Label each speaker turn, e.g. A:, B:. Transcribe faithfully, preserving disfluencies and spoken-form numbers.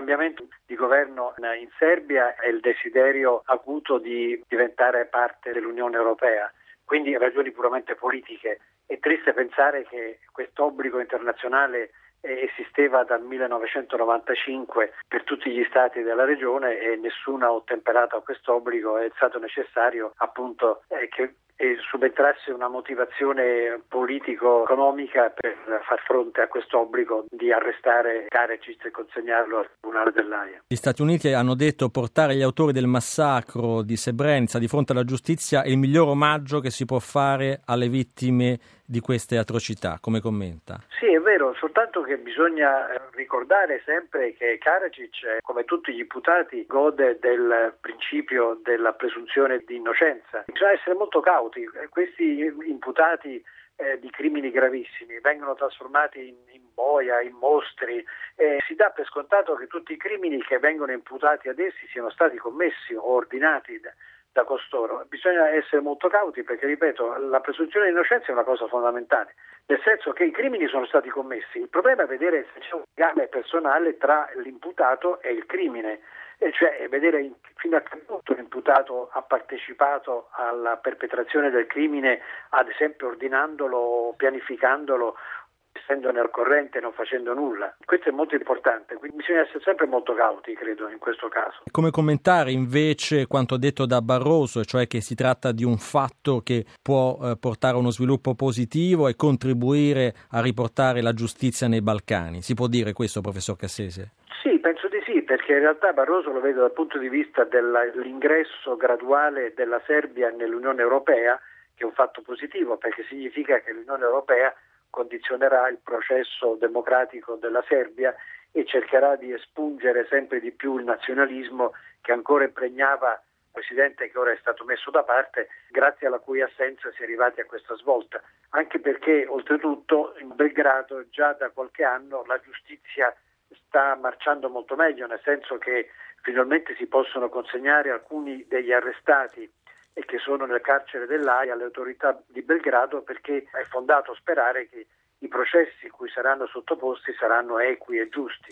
A: cambiamento di governo in Serbia e il desiderio acuto di diventare parte dell'Unione Europea, quindi ragioni puramente politiche. È triste pensare che questo obbligo internazionale esisteva dal millenovecentonovantacinque per tutti gli stati della regione e nessuno ha ottemperato a questo obbligo. È stato necessario appunto eh, che subentrasse una motivazione politico-economica per far fronte a questo obbligo di arrestare Karadzic e consegnarlo al Tribunale dell'Aia.
B: Gli Stati Uniti hanno detto: portare gli autori del massacro di Srebrenica di fronte alla giustizia è il miglior omaggio che si può fare alle vittime di queste atrocità. Come commenta?
A: Sì, è vero, soltanto che bisogna ricordare sempre che Karadzic, come tutti gli imputati, gode del principio della presunzione di innocenza. Bisogna essere molto cauti. Questi imputati eh, di crimini gravissimi vengono trasformati in, in boia, in mostri. Eh, si dà per scontato che tutti i crimini che vengono imputati ad essi siano stati commessi o ordinati da, da costoro. Bisogna essere molto cauti perché, ripeto, la presunzione di innocenza è una cosa fondamentale, nel senso che i crimini sono stati commessi. Il problema è vedere se c'è un legame personale tra l'imputato e il crimine, e cioè vedere fino a che punto l'imputato ha partecipato alla perpetrazione del crimine, ad esempio ordinandolo, pianificandolo, essendone al corrente e non facendo nulla. Questo è molto importante, quindi bisogna essere sempre molto cauti, credo, in questo caso.
B: Come commentare invece quanto detto da Barroso, cioè che si tratta di un fatto che può eh, portare a uno sviluppo positivo e contribuire a riportare la giustizia nei Balcani? Si può dire questo, professor Cassese?
A: Sì, penso di sì, perché in realtà Barroso lo vedo dal punto di vista dell'ingresso graduale della Serbia nell'Unione Europea, che è un fatto positivo, perché significa che l'Unione Europea condizionerà il processo democratico della Serbia e cercherà di espungere sempre di più il nazionalismo che ancora impregnava il presidente, che ora è stato messo da parte, grazie alla cui assenza si è arrivati a questa svolta. Anche perché, oltretutto, in Belgrado già da qualche anno la giustizia sta marciando molto meglio, nel senso che finalmente si possono consegnare alcuni degli arrestati e che sono nel carcere dell'Aia alle autorità di Belgrado, perché è fondato sperare che i processi cui saranno sottoposti saranno equi e giusti.